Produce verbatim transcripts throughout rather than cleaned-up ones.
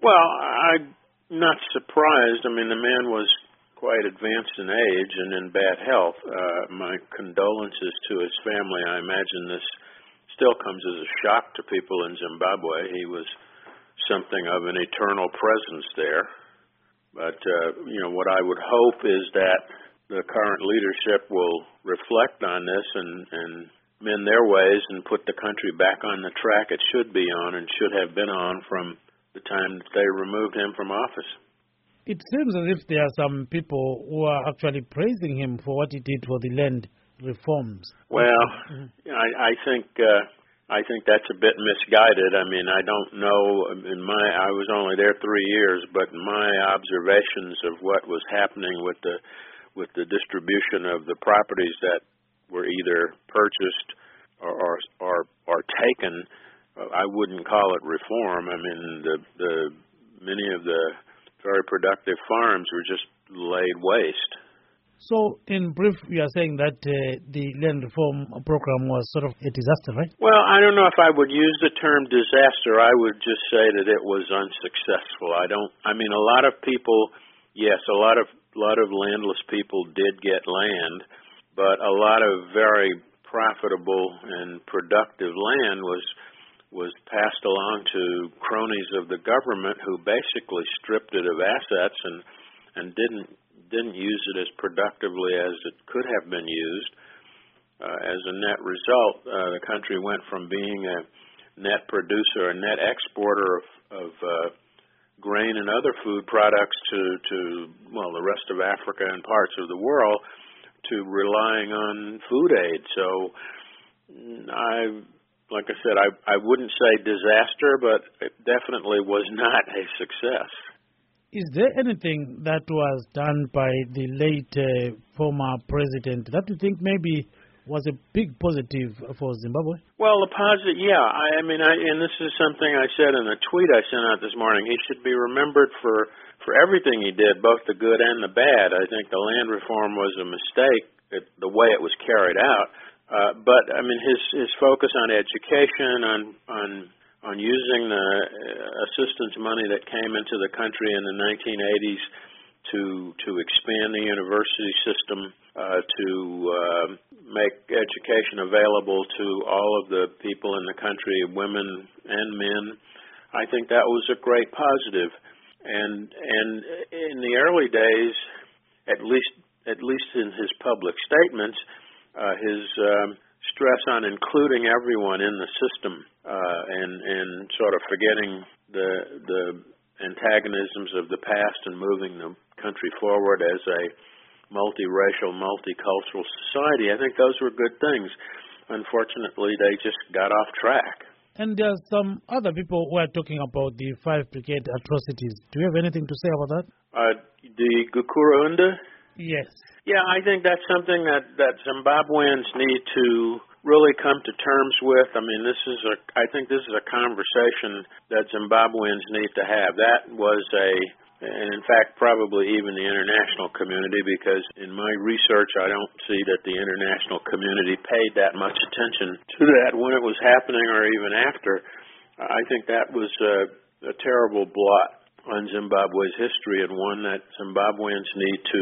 Well, I'm not surprised. I mean, the man was quite advanced in age and in bad health. Uh, my condolences to his family. I imagine this still comes as a shock to people in Zimbabwe. He was something of an eternal presence there. But, uh, you know, what I would hope is that the current leadership will reflect on this and, and mend their ways and put the country back on the track it should be on and should have been on from the time that they removed him from office. It seems as if there are some people who are actually praising him for what he did for the land reforms. Well, mm-hmm. I, I think uh, I think that's a bit misguided. I mean, I don't know. In my, I was only there three years, but my observations of what was happening with the with the distribution of the properties that were either purchased or or or, or taken, I wouldn't call it reform. I mean, the the many of the very productive farms were just laid waste. So, in brief, you are saying that uh, the land reform program was sort of a disaster, right? Well, I don't know if I would use the term disaster. I would just say that it was unsuccessful. I don't. I mean, a lot of people, yes, a lot of a lot of landless people did get land, but a lot of very profitable and productive land was was passed along to cronies of the government who basically stripped it of assets and and didn't didn't use it as productively as it could have been used. Uh, as a net result, uh, the country went from being a net producer, a net exporter of, of uh, grain and other food products to, to, well, the rest of Africa and parts of the world to relying on food aid. So I, like I said, I, I wouldn't say disaster, but it definitely was not a success. Is there anything that was done by the late uh, former president that you think maybe was a big positive for Zimbabwe? Well, the positive, yeah. I, I mean, I, and this is something I said in a tweet I sent out this morning. He should be remembered for, for everything he did, both the good and the bad. I think the land reform was a mistake, it, the way it was carried out. Uh, but, I mean, his, his focus on education, on on on using the assistance money that came into the country in the nineteen eighties to to expand the university system, uh, to uh, make education available to all of the people in the country, women and men. I think that was a great positive. And and in the early days, at least at least in his public statements, uh, his um, stress on including everyone in the system uh, and and sort of forgetting the the antagonisms of the past and moving the country forward as a multiracial, multicultural society. I think those were good things. Unfortunately, they just got off track. And there are some other people who are talking about the five brigade atrocities. Do you have anything to say about that? Uh, the Gukuraunda? Yes. Yeah, I think that's something that, that Zimbabweans need to really come to terms with. I mean, this is a, I think this is a conversation that Zimbabweans need to have. That was a, and in fact, probably even the international community, because in my research, I don't see that the international community paid that much attention to that when it was happening or even after. I think that was a, a terrible blot on Zimbabwe's history and one that Zimbabweans need to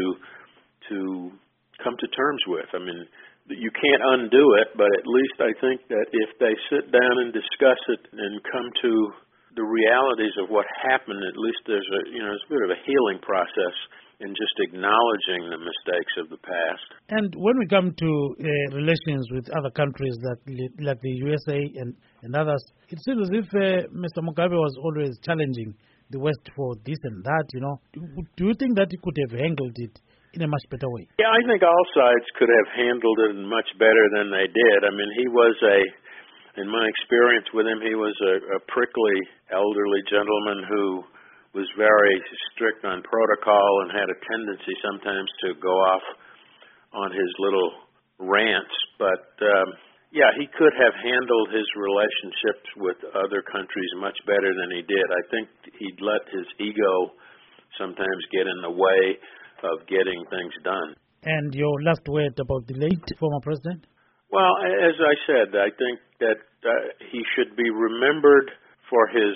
to come to terms with. I mean, you can't undo it, but at least I think that if they sit down and discuss it and come to the realities of what happened, at least there's a, you know, it's a bit of a healing process in just acknowledging the mistakes of the past. And when we come to uh, relations with other countries that, like the U S A and, and others, it seems as if uh, Mister Mugabe was always challenging the West for this and that, you know. Do you think that he could have handled it in a much better way? Yeah, I think all sides could have handled it much better than they did. I mean, he was a, in my experience with him, he was a, a prickly elderly gentleman who was very strict on protocol and had a tendency sometimes to go off on his little rants. But, um, yeah, he could have handled his relationships with other countries much better than he did. I think he'd let his ego sometimes get in the way of getting things done. And your last word about the late former president? Well, as I said, I think that uh, he should be remembered for his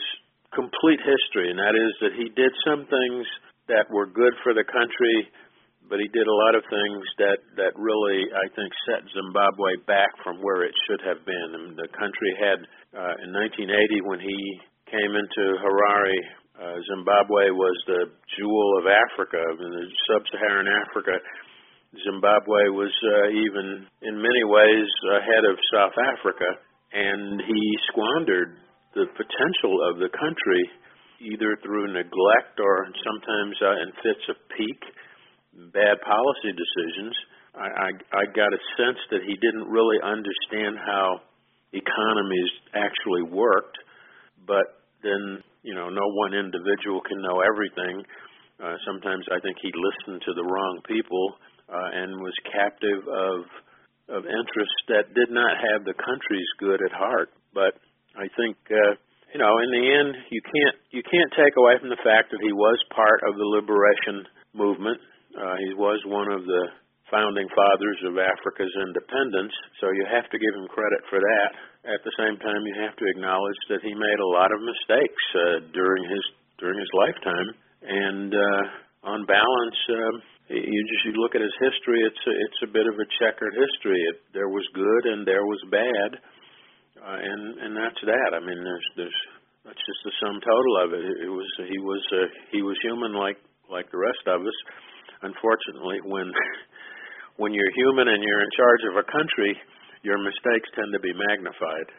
complete history, and that is that he did some things that were good for the country, but he did a lot of things that, that really, I think, set Zimbabwe back from where it should have been. And the country had, uh, in nineteen eighty, when he came into Harare, uh, Zimbabwe was the jewel of Africa, in the sub-Saharan Africa. Zimbabwe was uh, even, in many ways, ahead of South Africa, and he squandered the potential of the country either through neglect or sometimes uh, in fits of pique, bad policy decisions. I, I, I got a sense that he didn't really understand how economies actually worked, but then, you know, no one individual can know everything. Uh, sometimes I think he listened to the wrong people uh, and was captive of of interests that did not have the country's good at heart. But I think, uh, you know, in the end, you can't you can't take away from the fact that he was part of the liberation movement. Uh, he was one of the founding fathers of Africa's independence, so you have to give him credit for that. At the same time, you have to acknowledge that he made a lot of mistakes uh, during his during his lifetime, and uh, on balance, uh, you just you look at his history. It's a, it's a bit of a checkered history. It, there was good and there was bad, uh, and and that's that. I mean, there's there's that's just the sum total of it. It was he was uh, he was human like like the rest of us. Unfortunately, when when you're human and you're in charge of a country, your mistakes tend to be magnified.